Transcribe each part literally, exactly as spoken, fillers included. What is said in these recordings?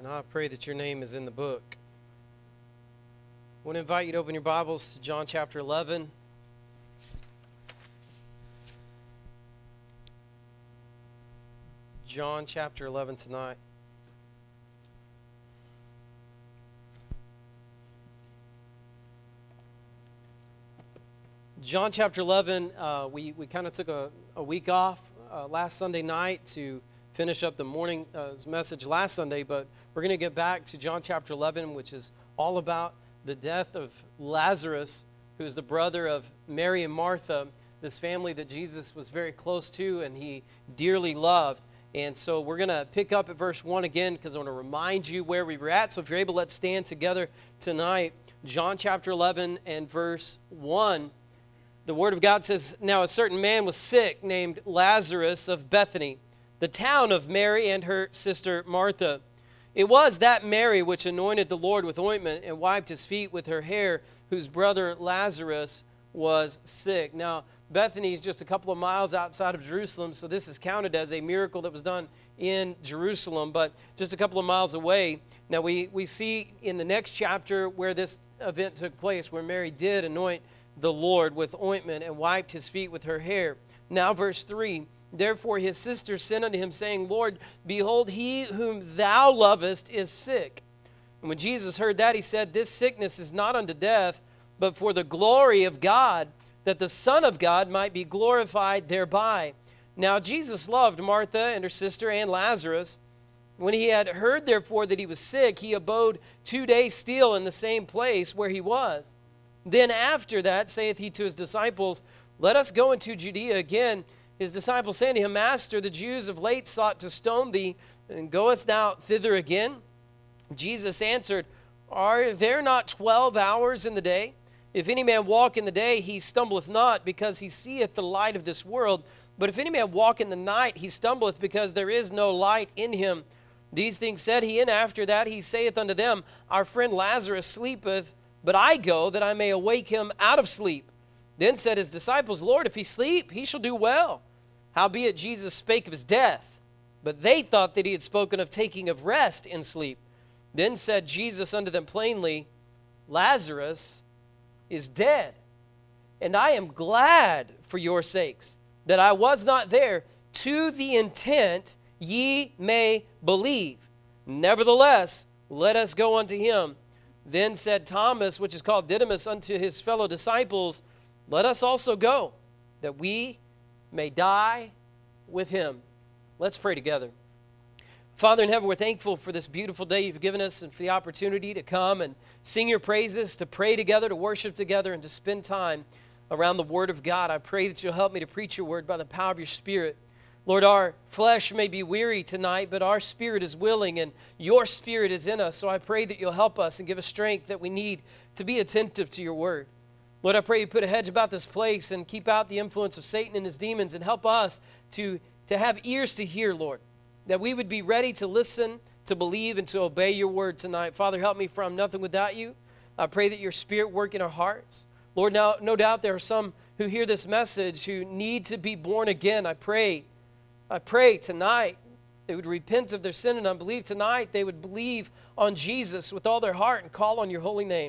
and I pray that your name is in the book. I want to invite you to open your Bibles to John chapter eleven. John chapter eleven tonight. John chapter eleven, uh, we, we kind of took a, a week off uh, last Sunday night to finish up the morning uh, message last Sunday, but we're going to get back to John chapter eleven, which is all about the death of Lazarus, who is the brother of Mary and Martha, this family that Jesus was very close to and he dearly loved. And so we're going to pick up at verse one again because I want to remind you where we were at. So if you're able, let's stand together tonight. John chapter eleven and verse one. The Word of God says, "Now a certain man was sick named Lazarus of Bethany, the town of Mary and her sister Martha. It was that Mary which anointed the Lord with ointment and wiped his feet with her hair, whose brother Lazarus was sick." Now, Bethany is just a couple of miles outside of Jerusalem, so this is counted as a miracle that was done in Jerusalem, but just a couple of miles away. Now, we, we see in the next chapter where this event took place, where Mary did anoint the Lord with ointment and wiped his feet with her hair. Now, verse three, "Therefore his sister sent unto him, saying, Lord, behold, he whom thou lovest is sick. And when Jesus heard that, he said, This sickness is not unto death, but for the glory of God, that the Son of God might be glorified thereby. Now Jesus loved Martha and her sister and Lazarus. When he had heard, therefore, that he was sick, he abode two days still in the same place where he was. Then after that saith he to his disciples, Let us go into Judea again. His disciples saying to him, Master, the Jews of late sought to stone thee, and goest thou thither again? Jesus answered, Are there not twelve hours in the day? If any man walk in the day, he stumbleth not, because he seeth the light of this world. But if any man walk in the night, he stumbleth, because there is no light in him. These things said he, and after that he saith unto them, Our friend Lazarus sleepeth, but I go that I may awake him out of sleep. Then said his disciples, Lord, if he sleep, he shall do well. Howbeit Jesus spake of his death, but they thought that he had spoken of taking of rest in sleep. Then said Jesus unto them plainly, Lazarus is dead, and I am glad for your sakes that I was not there, to the intent ye may believe. Nevertheless, let us go unto him. Then said Thomas, which is called Didymus, unto his fellow disciples, Let us also go, that we may die with him." Let's pray together. Father in heaven, we're thankful for this beautiful day you've given us and for the opportunity to come and sing your praises, to pray together, to worship together, and to spend time around the Word of God. I pray that you'll help me to preach your Word by the power of your Spirit. Lord, our flesh may be weary tonight, but our spirit is willing and your Spirit is in us. So I pray that you'll help us and give us strength that we need to be attentive to your Word. Lord, I pray you put a hedge about this place and keep out the influence of Satan and his demons, and help us to, to have ears to hear, Lord, that we would be ready to listen, to believe, and to obey your word tonight. Father, help me, for I'm nothing without you. I pray that your Spirit work in our hearts. Lord, now, no doubt there are some who hear this message who need to be born again. I pray, I pray tonight they would repent of their sin and unbelief. Tonight they would believe on Jesus with all their heart and call on your holy name.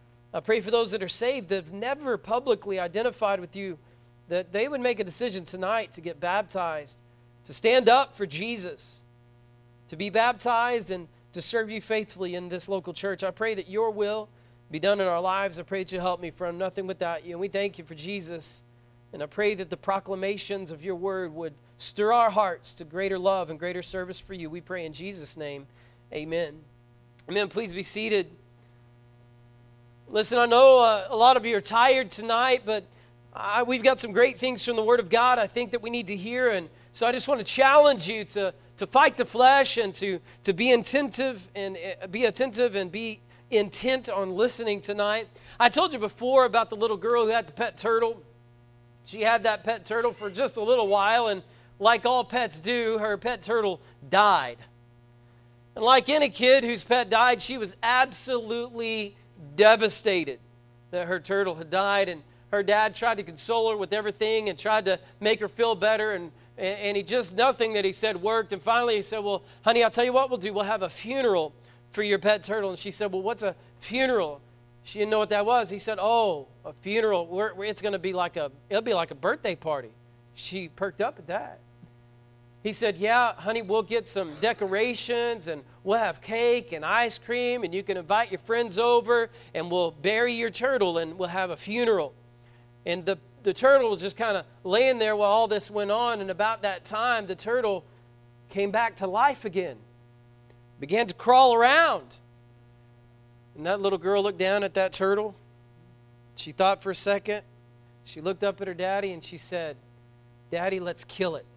I pray for those that are saved that have never publicly identified with you, that they would make a decision tonight to get baptized, to stand up for Jesus, to be baptized and to serve you faithfully in this local church. I pray that your will be done in our lives. I pray that you help me, for I'm nothing without you. And we thank you for Jesus. And I pray that the proclamations of your word would stir our hearts to greater love and greater service for you. We pray in Jesus' name, amen. Amen. Please be seated. Listen, I know uh, a lot of you are tired tonight, but uh, we've got some great things from the Word of God I think that we need to hear. And so I just want to challenge you to, to fight the flesh and to, to be attentive and uh, be attentive and be intent on listening tonight. I told you before about the little girl who had the pet turtle. She had that pet turtle for just a little while, and like all pets do, her pet turtle died. And like any kid whose pet died, she was absolutely devastated that her turtle had died, and her dad tried to console her with everything and tried to make her feel better and And, and he just, nothing that he said worked. And finally he said, well, honey, I'll tell you what we'll do. We'll have a funeral for your pet turtle. And she said, well, what's a funeral? She didn't know what that was. He said, oh, a funeral. We're, we're, it's going to be like a, it'll be like a birthday party. She perked up at that. He said, yeah, honey, we'll get some decorations and we'll have cake and ice cream and you can invite your friends over and we'll bury your turtle and we'll have a funeral. And the, the turtle was just kind of laying there while all this went on. And about that time, the turtle came back to life again, began to crawl around. And that little girl looked down at that turtle. She thought for a second. She looked up at her daddy and she said, Daddy, let's kill it.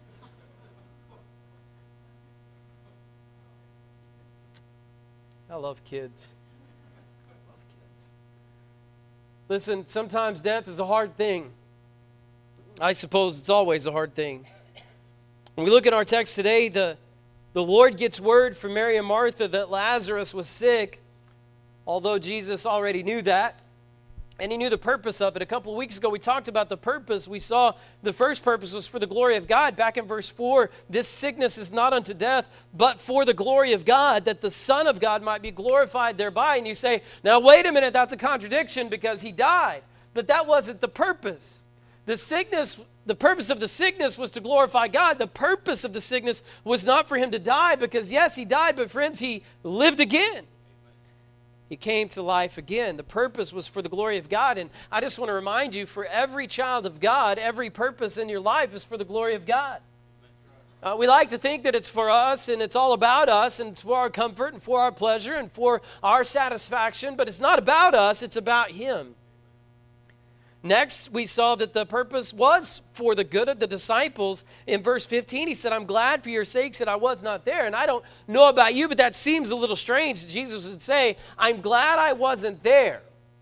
I love kids. I love kids. Listen, sometimes death is a hard thing. I suppose it's always a hard thing. When we look at our text today, the, the Lord gets word from Mary and Martha that Lazarus was sick, although Jesus already knew that. And he knew the purpose of it. A couple of weeks ago, we talked about the purpose. We saw the first purpose was for the glory of God. Back in verse four, this sickness is not unto death, but for the glory of God, that the Son of God might be glorified thereby. And you say, now wait a minute, that's a contradiction because he died. But that wasn't the purpose. The sickness, the purpose of the sickness was to glorify God. The purpose of the sickness was not for him to die because, yes, he died, but friends, he lived again. He came to life again. The purpose was for the glory of God. And I just want to remind you, for every child of God, every purpose in your life is for the glory of God. Uh, we like to think that it's for us and it's all about us and it's for our comfort and for our pleasure and for our satisfaction, but it's not about us, it's about him. Next, we saw that the purpose was for the good of the disciples. In verse fifteen, he said, I'm glad for your sakes that I was not there. And I don't know about you, but that seems a little strange. Jesus would say, I'm glad I wasn't there.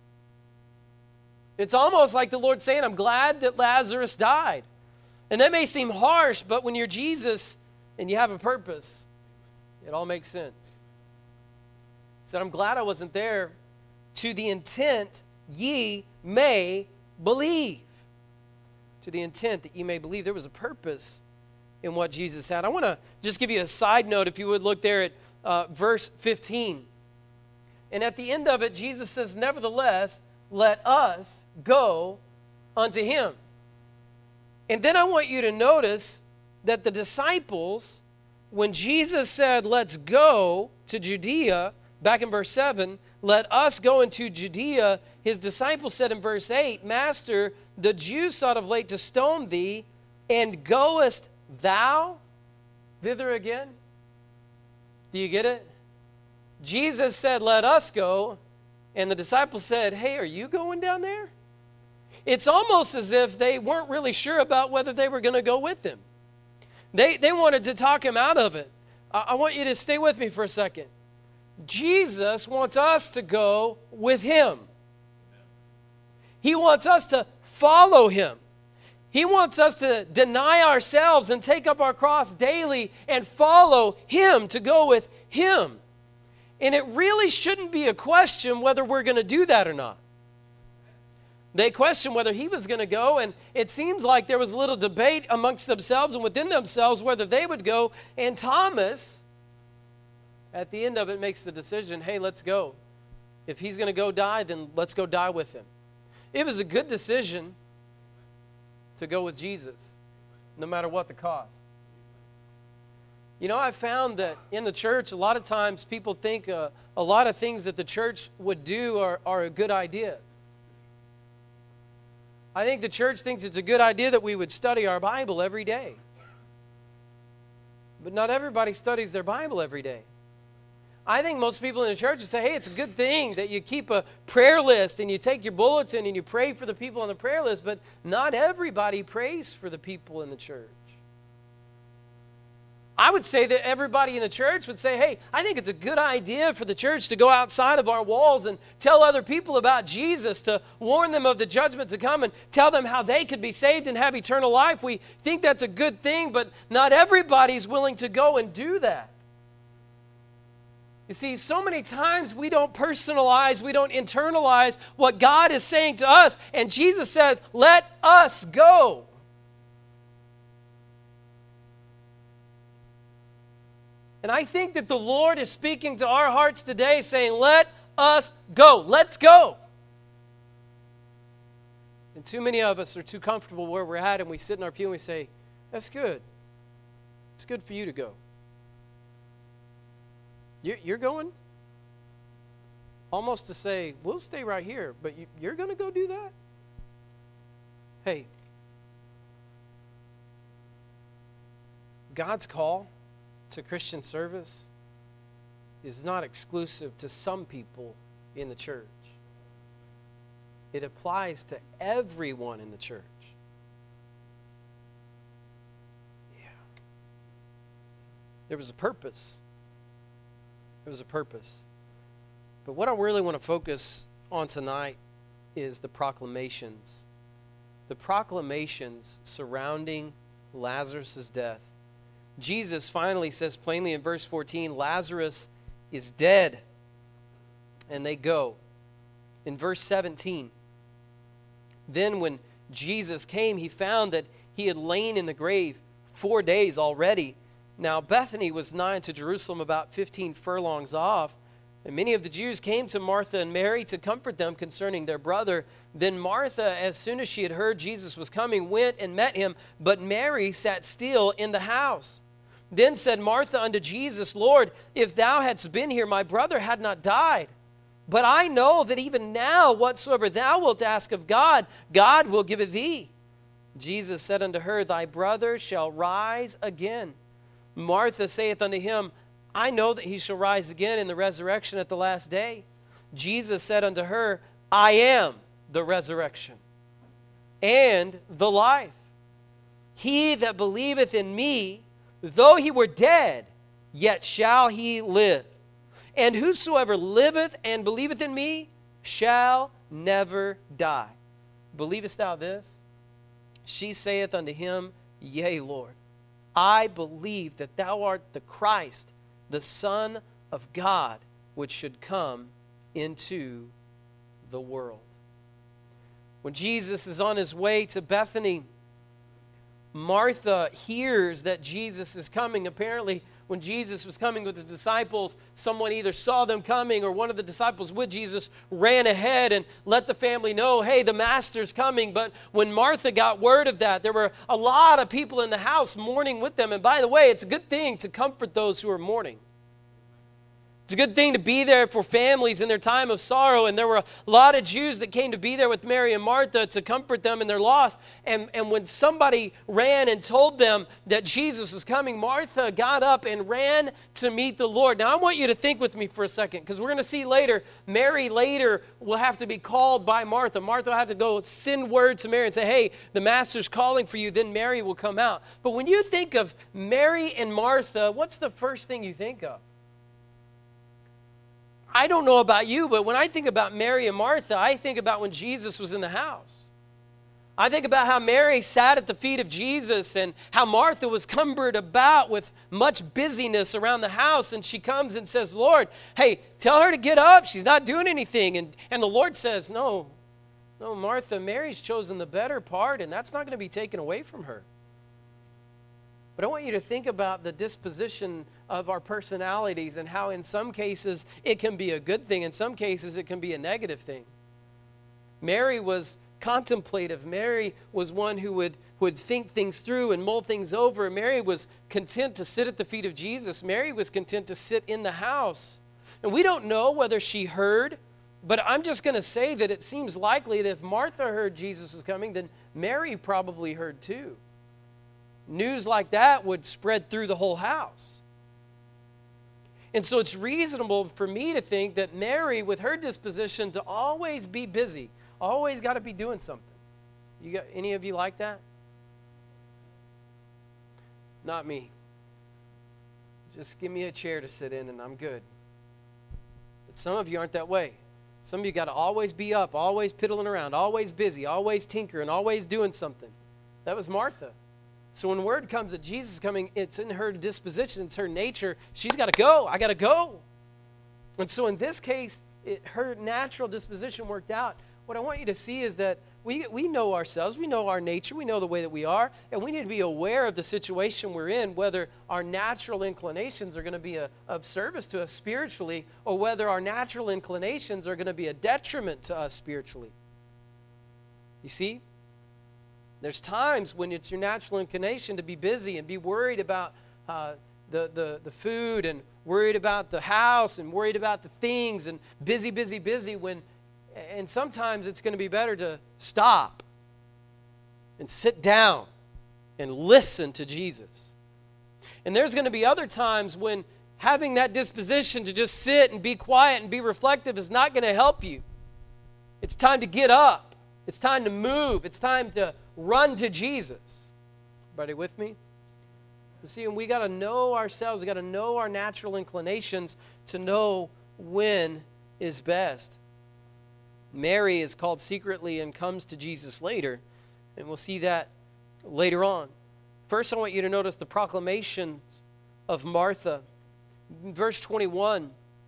It's almost like the Lord saying, I'm glad that Lazarus died. And that may seem harsh, but when you're Jesus and you have a purpose, it all makes sense. He said, I'm glad I wasn't there to the intent ye may believe. To the intent that you may believe. There was a purpose in what Jesus had. I want to just give you a side note, if you would look there at uh, verse fifteen. And at the end of it, Jesus says, nevertheless, let us go unto him. And then I want you to notice that the disciples, when Jesus said, let's go to Judea, back in verse seven, let us go into Judea, his disciples said in verse eight, Master, the Jews sought of late to stone thee, and goest thou thither again? Do you get it? Jesus said, let us go, and the disciples said, hey, are you going down there? It's almost as if they weren't really sure about whether they were going to go with him. They, they wanted to talk him out of it. I, I want you to stay with me for a second. Jesus wants us to go with him. He wants us to follow him. He wants us to deny ourselves and take up our cross daily and follow him, to go with him. And it really shouldn't be a question whether we're going to do that or not. They questioned whether he was going to go, and it seems like there was a little debate amongst themselves and within themselves whether they would go. And Thomas, at the end of it, makes the decision, hey, let's go. If he's going to go die, then let's go die with him. It was a good decision to go with Jesus, no matter what the cost. You know, I found that in the church, a lot of times people think uh, a lot of things that the church would do are, are a good idea. I think the church thinks it's a good idea that we would study our Bible every day. But not everybody studies their Bible every day. I think most people in the church would say, hey, it's a good thing that you keep a prayer list and you take your bulletin and you pray for the people on the prayer list, but not everybody prays for the people in the church. I would say that everybody in the church would say, hey, I think it's a good idea for the church to go outside of our walls and tell other people about Jesus, to warn them of the judgment to come and tell them how they could be saved and have eternal life. We think that's a good thing, but not everybody's willing to go and do that. You see, so many times we don't personalize, we don't internalize what God is saying to us. And Jesus said, let us go. And I think that the Lord is speaking to our hearts today saying, let us go. Let's go. And too many of us are too comfortable where we're at, and we sit in our pew and we say, that's good. It's good for you to go. You're going? Almost to say, we'll stay right here, but you're going to go do that? Hey, God's call to Christian service is not exclusive to some people in the church. It applies to everyone in the church. Yeah. There was a purpose. There was a purpose. But what I really want to focus on tonight is the proclamations. The proclamations surrounding Lazarus' death. Jesus finally says plainly in verse fourteen, Lazarus is dead. And they go. In verse seventeen, then when Jesus came, he found that he had lain in the grave four days already. Now Bethany was nigh to Jerusalem, about fifteen furlongs off. And many of the Jews came to Martha and Mary to comfort them concerning their brother. Then Martha, as soon as she had heard Jesus was coming, went and met him, but Mary sat still in the house. Then said Martha unto Jesus, Lord, if thou hadst been here, my brother had not died. But I know that even now whatsoever thou wilt ask of God, God will give it thee. Jesus said unto her, thy brother shall rise again. Martha saith unto him, I know that he shall rise again in the resurrection at the last day. Jesus said unto her, I am the resurrection and the life. He that believeth in me, though he were dead, yet shall he live. And whosoever liveth and believeth in me shall never die. Believest thou this? She saith unto him, Yea, Lord, I believe that thou art the Christ, the Son of God, which should come into the world. When Jesus is on his way to Bethany, Martha hears that Jesus is coming. Apparently, when Jesus was coming with his disciples, someone either saw them coming or one of the disciples with Jesus ran ahead and let the family know, hey, the master's coming. But when Martha got word of that, there were a lot of people in the house mourning with them. And by the way, it's a good thing to comfort those who are mourning. It's a good thing to be there for families in their time of sorrow. And there were a lot of Jews that came to be there with Mary and Martha to comfort them in their loss. And, and when somebody ran and told them that Jesus was coming, Martha got up and ran to meet the Lord. Now, I want you to think with me for a second, because we're going to see later, Mary later will have to be called by Martha. Martha will have to go send word to Mary and say, hey, the master's calling for you. Then Mary will come out. But when you think of Mary and Martha, what's the first thing you think of? I don't know about you, but when I think about Mary and Martha, I think about when Jesus was in the house. I think about how Mary sat at the feet of Jesus and how Martha was cumbered about with much busyness around the house. And she comes and says, Lord, hey, tell her to get up. She's not doing anything. And, and the Lord says, no, no, Martha, Mary's chosen the better part, and that's not going to be taken away from her. But I want you to think about the disposition of our personalities and how in some cases it can be a good thing. In some cases it can be a negative thing. Mary was contemplative. Mary was one who would, would think things through and mull things over. Mary was content to sit at the feet of Jesus. Mary was content to sit in the house. And we don't know whether she heard, but I'm just going to say that it seems likely that if Martha heard Jesus was coming, then Mary probably heard too. News like that would spread through the whole house. And so it's reasonable for me to think that Mary, with her disposition to always be busy, always got to be doing something. You got any of you like that? Not me. Just give me a chair to sit in and I'm good. But some of you aren't that way. Some of you got to always be up, always piddling around, always busy, always tinkering, always doing something. That was Martha. So when word comes that Jesus is coming, it's in her disposition, it's her nature. She's got to go. I got to go. And so in this case, it, her natural disposition worked out. what I want you to see is that we, we know ourselves, we know our nature, we know the way that we are, and we need to be aware of the situation we're in, whether our natural inclinations are going to be a, of service to us spiritually, or whether our natural inclinations are going to be a detriment to us spiritually. You see? There's times when it's your natural inclination to be busy and be worried about uh, the, the, the food, and worried about the house, and worried about the things, and busy, busy, busy, when and sometimes it's going to be better to stop and sit down and listen to Jesus. And there's going to be other times when having that disposition to just sit and be quiet and be reflective is not going to help you. It's time to get up. It's time to move. It's time to run to Jesus. Everybody with me? See, and we got to know ourselves. We got to know our natural inclinations to know when is best. Mary is called secretly and comes to Jesus later, and we'll see that later on. First, I want you to notice the proclamations of Martha. Verse twenty-one,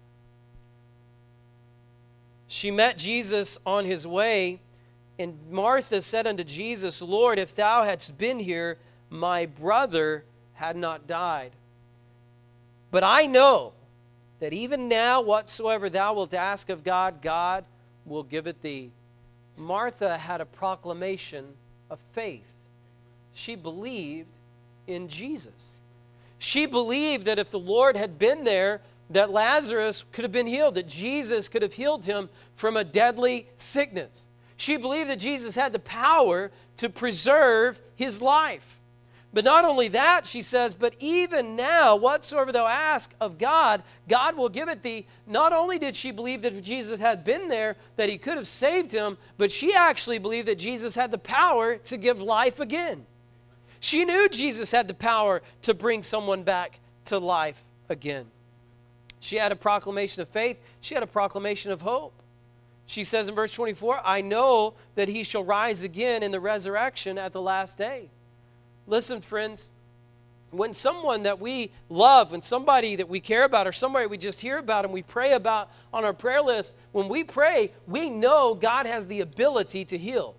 she met Jesus on his way, and Martha said unto Jesus, Lord, if thou hadst been here, my brother had not died. But I know that even now whatsoever thou wilt ask of God, God will give it thee. Martha had a proclamation of faith. She believed in Jesus. She believed that if the Lord had been there, that Lazarus could have been healed, that Jesus could have healed him from a deadly sickness. She believed that Jesus had the power to preserve his life. But not only that, she says, but even now, whatsoever thou ask of God, God will give it thee. Not only did she believe that if Jesus had been there, that he could have saved him, but she actually believed that Jesus had the power to give life again. She knew Jesus had the power to bring someone back to life again. She had a proclamation of faith. She had a proclamation of hope. She says in verse twenty-four, I know that he shall rise again in the resurrection at the last day. Listen, friends, when someone that we love, when somebody that we care about, or somebody we just hear about and we pray about on our prayer list, when we pray, we know God has the ability to heal.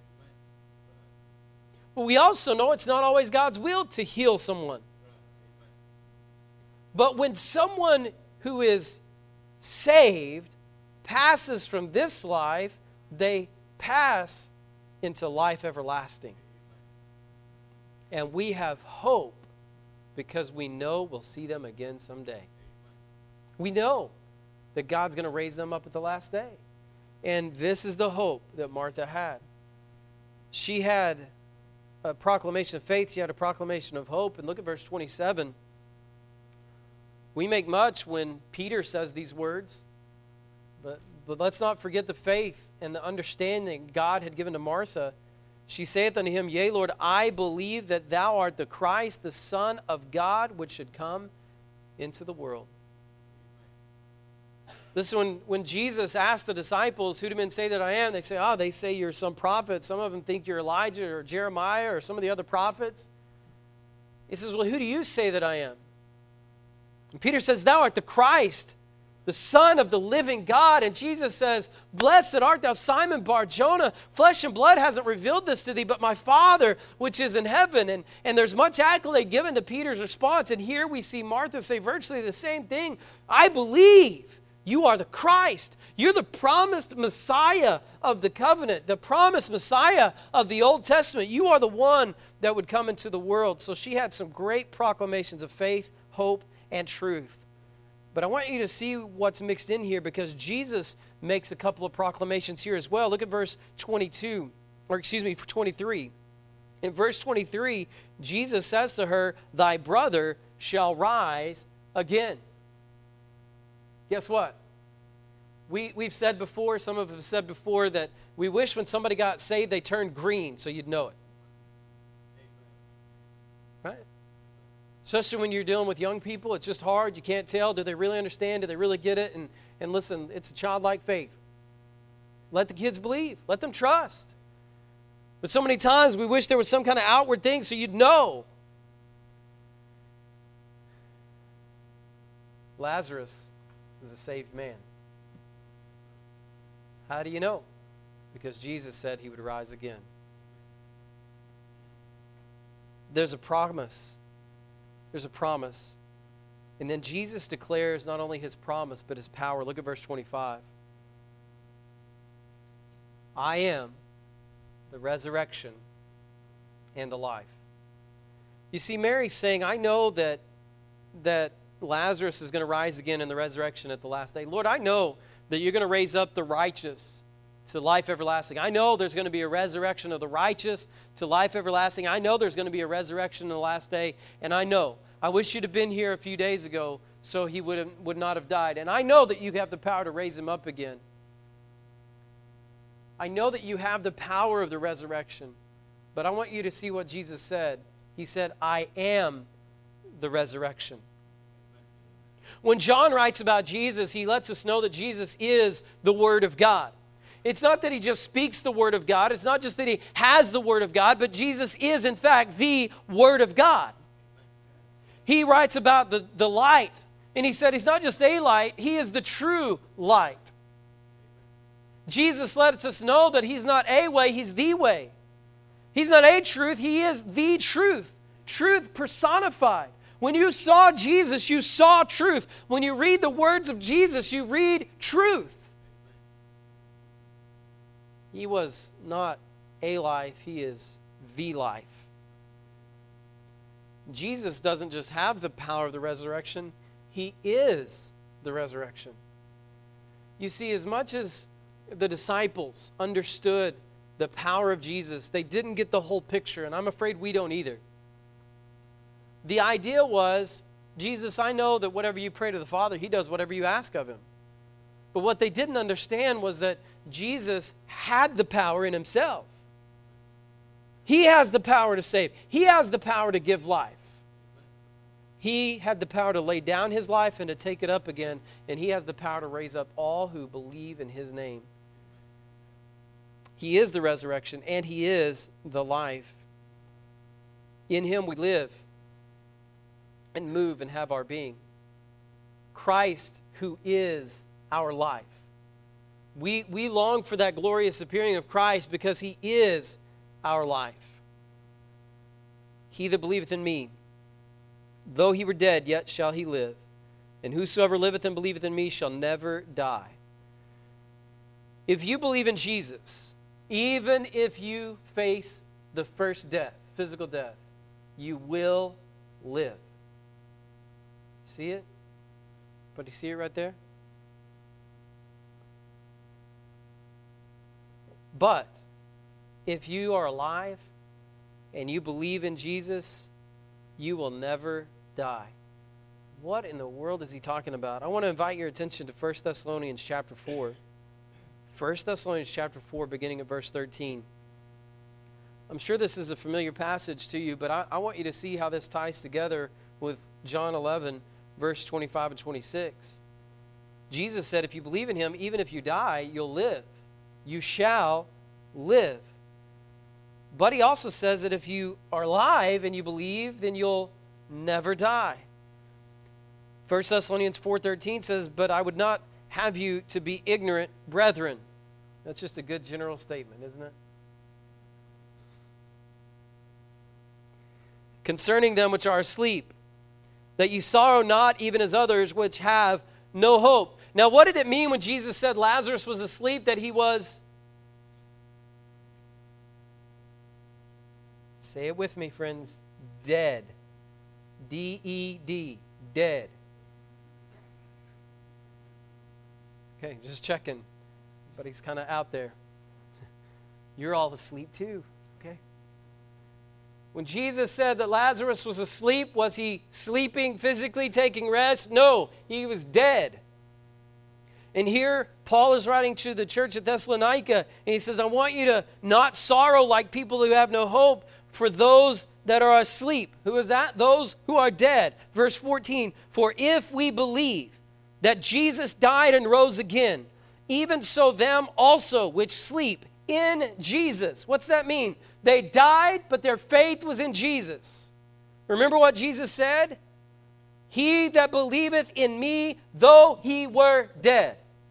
But we also know it's not always God's will to heal someone. But when someone who is saved passes from this life, they pass into life everlasting. And we have hope because we know we'll see them again someday. We know that God's going to raise them up at the last day. And this is the hope that Martha had. She had a proclamation of faith. She had a proclamation of hope. And look at verse twenty-seven. We make much when Peter says these words. But, but let's not forget the faith and the understanding God had given to Martha. She saith unto him, Yea, Lord, I believe that thou art the Christ, the Son of God, which should come into the world. This is when, when Jesus asked the disciples, who do men say that I am? They say, oh, they say you're some prophet. Some of them think you're Elijah or Jeremiah or some of the other prophets. He says, well, who do you say that I am? And Peter says, thou art the Christ, the Son of the living God. And Jesus says, blessed art thou, Simon Bar-Jonah. Flesh and blood hasn't revealed this to thee, but my Father which is in heaven. And, and there's much accolade given to Peter's response. And here we see Martha say virtually the same thing. I believe you are the Christ. You're the promised Messiah of the covenant, the promised Messiah of the Old Testament. You are the one that would come into the world. So she had some great proclamations of faith, hope, and truth. But I want you to see what's mixed in here, because Jesus makes a couple of proclamations here as well. Look at verse twenty-two, or excuse me, twenty-three. In verse twenty-three, Jesus says to her, thy brother shall rise again. Guess what? We, we've said before, some of us have said before, that we wish when somebody got saved they turned green so you'd know it. Right? Especially when you're dealing with young people, it's just hard. You can't tell. Do they really understand? Do they really get it? And, and listen, it's a childlike faith. Let the kids believe. Let them trust. But so many times we wish there was some kind of outward thing so you'd know. Lazarus is a saved man. How do you know? because Jesus said he would rise again. There's a promise. There's a promise. And then Jesus declares not only his promise, but his power. Look at verse twenty-five. I am the resurrection and the life. You see, Mary's saying, I know that, that Lazarus is going to rise again in the resurrection at the last day. Lord, I know that you're going to raise up the righteous to life everlasting. I know there's going to be a resurrection of the righteous to life everlasting. I know there's going to be a resurrection in the last day. And I know, I wish you'd have been here a few days ago so he would, have, would not have died. And I know that you have the power to raise him up again. I know that you have the power of the resurrection. But I want you to see what Jesus said. He said, I am the resurrection. When John writes about Jesus, he lets us know that Jesus is the Word of God. It's not that he just speaks the Word of God. It's not just that he has the Word of God, but Jesus is, in fact, the Word of God. He writes about the, the light, and he said he's not just a light, he is the true light. Jesus lets us know that he's not a way, he's the way. He's not a truth, he is the truth. Truth personified. When you saw Jesus, you saw truth. When you read the words of Jesus, you read truth. He was not a life, he is the life. Jesus doesn't just have the power of the resurrection, he is the resurrection. You see, as much as the disciples understood the power of Jesus, they didn't get the whole picture, and I'm afraid we don't either. The idea was, Jesus, I know that whatever you pray to the Father, he does whatever you ask of him. But what they didn't understand was that Jesus had the power in himself. He has the power to save. He has the power to give life. He had the power to lay down his life and to take it up again, and he has the power to raise up all who believe in his name. He is the resurrection, and he is the life. In him we live and move and have our being. Christ, who is our life. We, we long for that glorious appearing of Christ because he is our life. He that believeth in me, though he were dead, yet shall he live. And whosoever liveth and believeth in me shall never die. If you believe in Jesus, even if you face the first death, physical death, you will live. See it? But you see it right there? But if you are alive and you believe in Jesus, you will never die. What in the world is he talking about? I want to invite your attention to First Thessalonians chapter four. First Thessalonians chapter four, beginning at verse thirteen. I'm sure this is a familiar passage to you, but I, I want you to see how this ties together with John eleven, verse twenty-five and twenty-six. Jesus said, if you believe in him, even if you die, you'll live. You shall live. But he also says that if you are alive and you believe, then you'll never die. First Thessalonians four thirteen says, but I would not have you to be ignorant, brethren. That's just a good general statement, isn't it? Concerning them which are asleep, that ye sorrow not even as others which have no hope. Now, what did it mean when Jesus said Lazarus was asleep, that he was? Say it with me, friends. Dead. D E D. Dead. Okay, just checking. But he's kind of out there. You're all asleep too, okay? When Jesus said that Lazarus was asleep, was he sleeping physically, taking rest? No, he was dead. And here, Paul is writing to the church at Thessalonica, and he says, I want you to not sorrow like people who have no hope, for those that are asleep. Who is that? Those who are dead. Verse fourteen, for if we believe that Jesus died and rose again, even so them also which sleep in Jesus. What's that mean? They died, but their faith was in Jesus. Remember what Jesus said? He that believeth in me, though he were dead.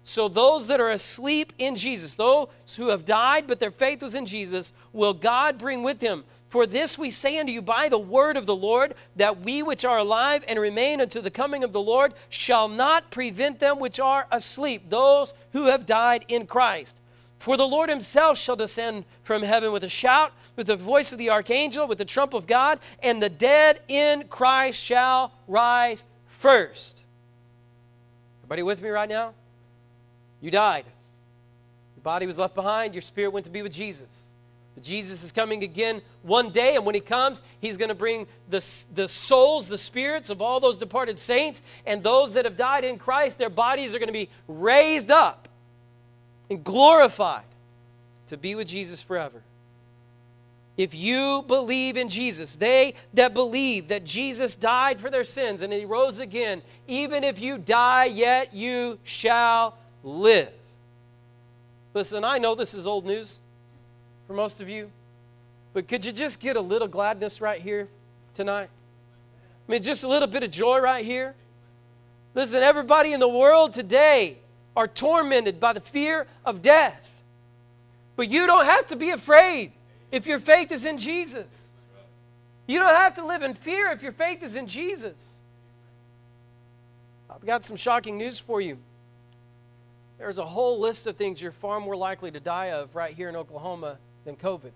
So those that are asleep in Jesus, those who have died but their faith was in Jesus, will God bring with him. For this we say unto you by the word of the Lord, that we which are alive and remain unto the coming of the Lord shall not prevent them which are asleep, those who have died in Christ. For the Lord himself shall descend from heaven with a shout, with the voice of the archangel, with the trump of God, and the dead in Christ shall rise first. Everybody with me right now? You died. Your body was left behind. Your spirit went to be with Jesus. But Jesus is coming again one day, and when he comes, he's going to bring the, the souls, the spirits of all those departed saints, and those that have died in Christ, their bodies are going to be raised up and glorified to be with Jesus forever. If you believe in Jesus, they that believe that Jesus died for their sins and he rose again, even if you die, yet you shall live. Listen, I know this is old news for most of you, but could you just get a little gladness right here tonight? I mean, just a little bit of joy right here. Listen, everybody in the world today are tormented by the fear of death. But you don't have to be afraid if your faith is in Jesus. You don't have to live in fear if your faith is in Jesus. I've got some shocking news for you. There's a whole list of things you're far more likely to die of right here in Oklahoma than COVID.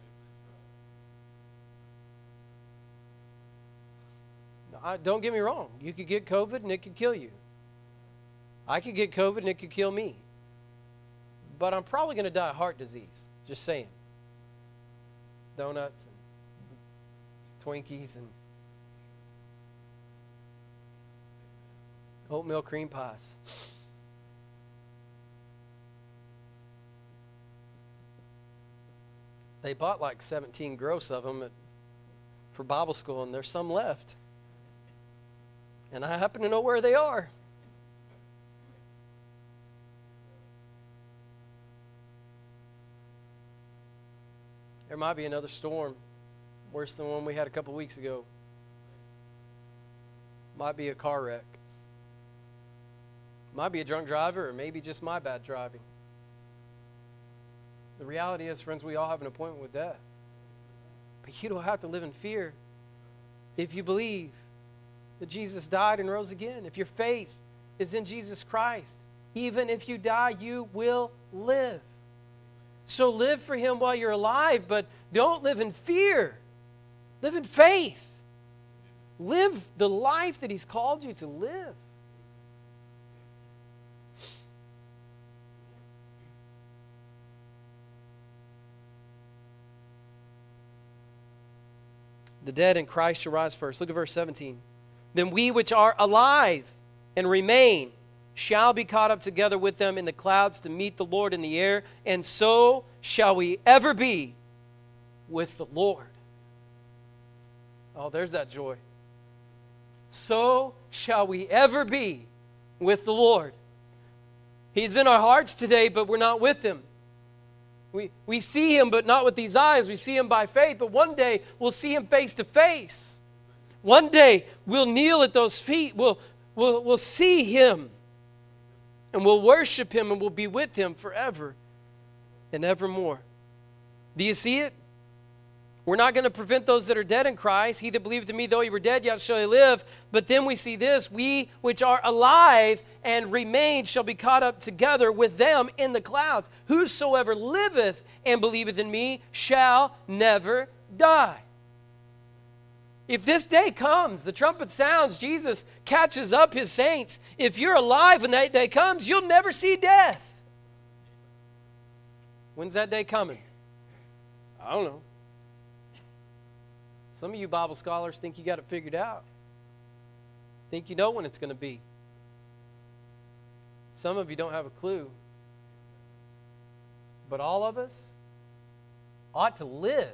Now, I, don't get me wrong. You could get COVID and it could kill you. I could get COVID and it could kill me. But I'm probably going to die of heart disease. Just saying. Donuts and Twinkies and oatmeal cream pies. They bought like seventeen gross of them at, for Bible school, and there's some left. And I happen to know where they are. There might be another storm, worse than the one we had a couple weeks ago. Might be a car wreck. Might be a drunk driver, or maybe just my bad driving. The reality is, friends, we all have an appointment with death. But you don't have to live in fear if you believe that Jesus died and rose again. If your faith is in Jesus Christ, even if you die, you will live. So live for him while you're alive, but don't live in fear. Live in faith. Live the life that he's called you to live. The dead in Christ shall rise first. Look at verse seventeen. Then we which are alive and remain shall be caught up together with them in the clouds to meet the Lord in the air, and so shall we ever be with the Lord. Oh, there's that joy. So shall we ever be with the Lord. He's in our hearts today, but we're not with him. We, we see him, but not with these eyes. We see him by faith, but one day we'll see him face to face. One day we'll kneel at those feet. We'll, we'll, we'll see him, and we'll worship him, and we'll be with him forever and evermore. Do you see it? We're not going to prevent those that are dead in Christ. He that believeth in me, though he were dead, yet shall he live. But then we see this: we which are alive and remain shall be caught up together with them in the clouds. Whosoever liveth and believeth in me shall never die. If this day comes, the trumpet sounds, Jesus catches up his saints. If you're alive when that day comes, you'll never see death. When's that day coming? I don't know. Some of you Bible scholars think you got it figured out. Think you know when it's going to be. Some of you don't have a clue. But all of us ought to live.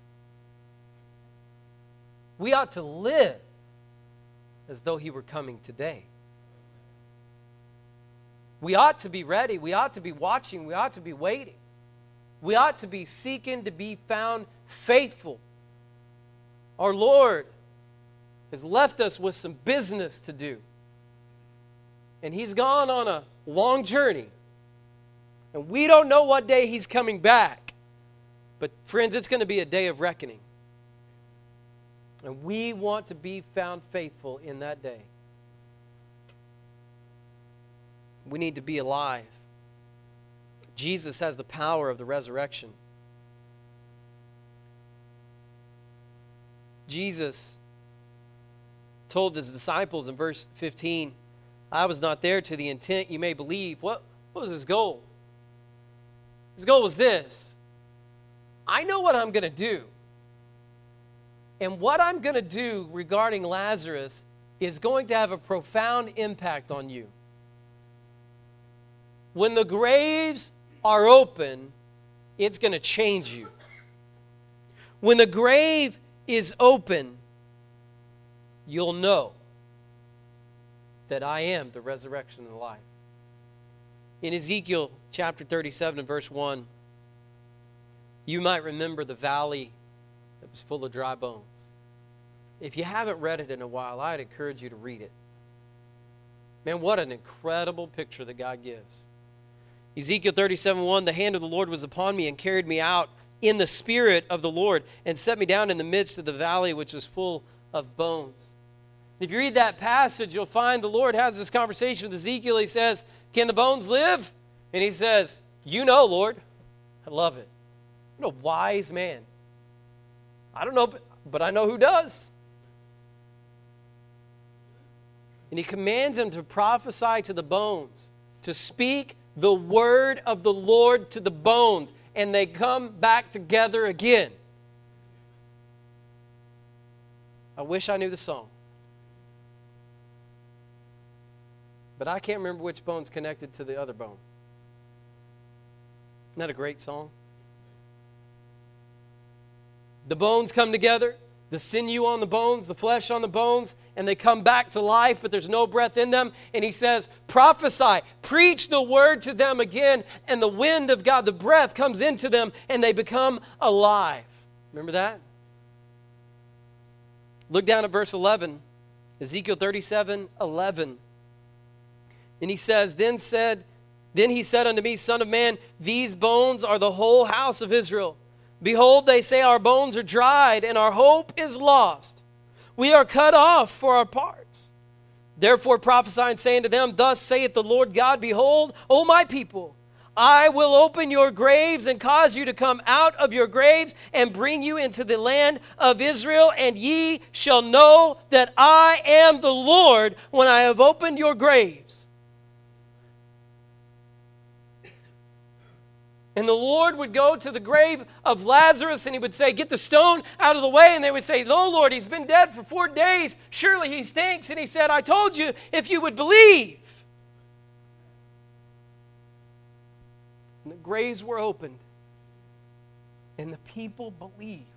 We ought to live as though he were coming today. We ought to be ready. We ought to be watching. We ought to be waiting. We ought to be seeking to be found faithful. Our Lord has left us with some business to do. And he's gone on a long journey And we don't know what day he's coming back. But friends, it's going to be a day of reckoning. And we want to be found faithful in that day. We need to be alive. Jesus has the power of the resurrection. Jesus told his disciples in verse fifteen, I was not there to the intent you may believe. What, what was his goal? His goal was this. I know what I'm going to do. And what I'm going to do regarding Lazarus is going to have a profound impact on you. When the graves are open, it's going to change you. When the grave is open, you'll know that I am the resurrection and the life. In Ezekiel chapter thirty-seven and verse one, you might remember the valley that was full of dry bones. If you haven't read it in a while, I'd encourage you to read it. Man, what an incredible picture that God gives. Ezekiel thirty-seven one, the hand of the Lord was upon me and carried me out in the spirit of the Lord and set me down in the midst of the valley which was full of bones. If you read that passage, you'll find the Lord has this conversation with Ezekiel. He says, can the bones live? And he says, you know, Lord. I love it. What a wise man. I don't know, but, but I know who does. And he commands him to prophesy to the bones, to speak the word of the Lord to the bones, and they come back together again. I wish I knew the song. But I can't remember which bone's connected to the other bone. Isn't that a great song? The bones come together, the sinew on the bones, the flesh on the bones, and they come back to life, but there's no breath in them. And he says, prophesy, preach the word to them again, and the wind of God, the breath comes into them, and they become alive. Remember that? Look down at verse eleven, Ezekiel thirty-seven eleven. And he says, Then said, then he said unto me, Son of man, these bones are the whole house of Israel. Behold, they say our bones are dried, and our hope is lost. We are cut off for our parts. Therefore prophesy and say unto them, Thus saith the Lord God, Behold, O my people, I will open your graves and cause you to come out of your graves and bring you into the land of Israel, and ye shall know that I am the Lord when I have opened your graves. And the Lord would go to the grave of Lazarus and he would say, get the stone out of the way. And they would say, no, Lord, he's been dead for four days. Surely he stinks. And he said, I told you if you would believe. And the graves were opened. And the people believed.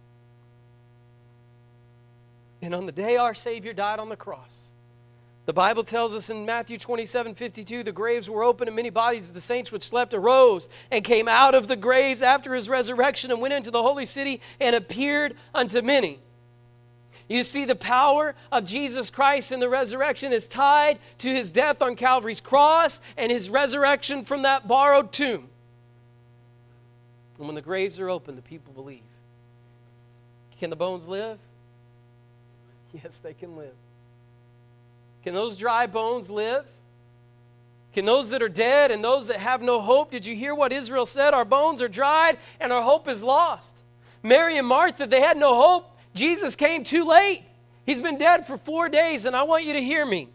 And on the day our Savior died on the cross, the Bible tells us in Matthew twenty-seven fifty-two, the graves were open and many bodies of the saints which slept arose and came out of the graves after his resurrection and went into the holy city and appeared unto many. You see, the power of Jesus Christ in the resurrection is tied to his death on Calvary's cross and his resurrection from that borrowed tomb. And when the graves are open, the people believe. Can the bones live? Yes, they can live. Can those dry bones live? Can those that are dead and those that have no hope, did you hear what Israel said? Our bones are dried and our hope is lost. Mary and Martha, they had no hope. Jesus came too late. He's been dead for four days, and I want you to hear me.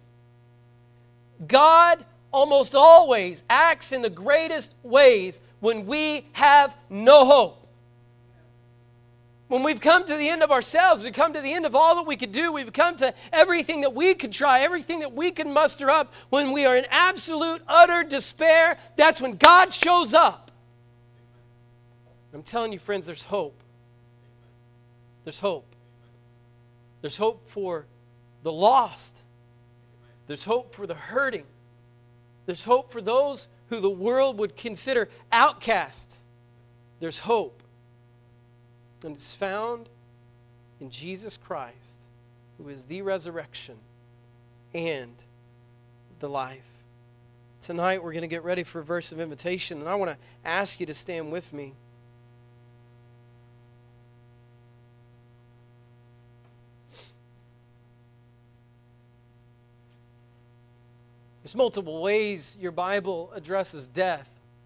God almost always acts in the greatest ways when we have no hope. When we've come to the end of ourselves, we've come to the end of all that we could do, we've come to everything that we could try, everything that we can muster up, when we are in absolute, utter despair, that's when God shows up. I'm telling you, friends, there's hope. There's hope. There's hope for the lost. There's hope for the hurting. There's hope for those who the world would consider outcasts. There's hope. And it's found in Jesus Christ, who is the resurrection and the life. Tonight we're going to get ready for a verse of invitation, and I want to ask you to stand with me. There's multiple ways your Bible addresses death.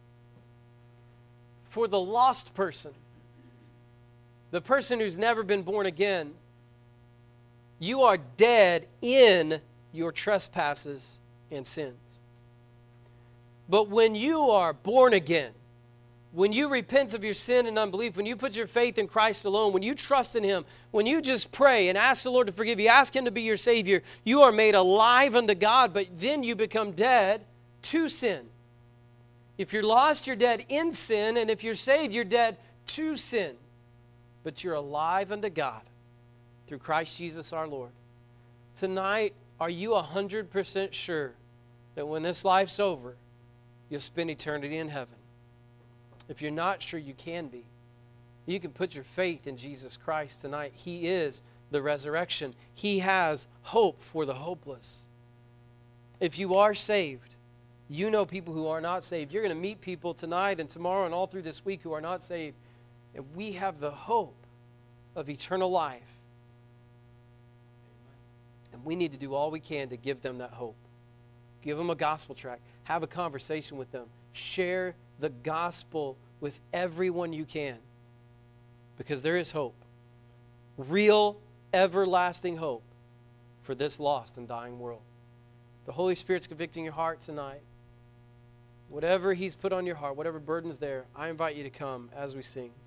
For the lost person, the person who's never been born again, you are dead in your trespasses and sins. But when you are born again, when you repent of your sin and unbelief, when you put your faith in Christ alone, when you trust in Him, when you just pray and ask the Lord to forgive you, ask Him to be your Savior, you are made alive unto God, but then you become dead to sin. If you're lost, you're dead in sin, and if you're saved, you're dead to sin. But you're alive unto God through Christ Jesus our Lord. Tonight, are you one hundred percent sure that when this life's over, you'll spend eternity in heaven? If you're not sure, you can be. You can put your faith in Jesus Christ tonight. He is the resurrection. He has hope for the hopeless. If you are saved, you know people who are not saved. You're going to meet people tonight and tomorrow and all through this week who are not saved. And we have the hope of eternal life. And we need to do all we can to give them that hope. Give them a gospel tract. Have a conversation with them. Share the gospel with everyone you can. Because there is hope. Real, everlasting hope for this lost and dying world. The Holy Spirit's convicting your heart tonight. Whatever He's put on your heart, whatever burden's there, I invite you to come as we sing.